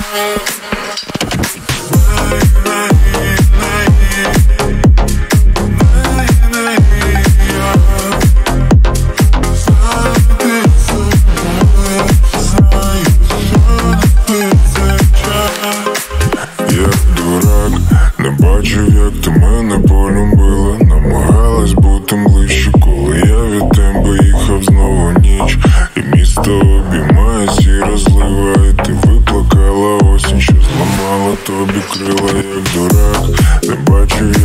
Як ти мене полюбила, намагалась бути ближче, коли я від тебе їхав знову ніч. І місто обіймає сіра злива, і ти виплакала осінь, що зламала тобі крила, як дурак. Не бачив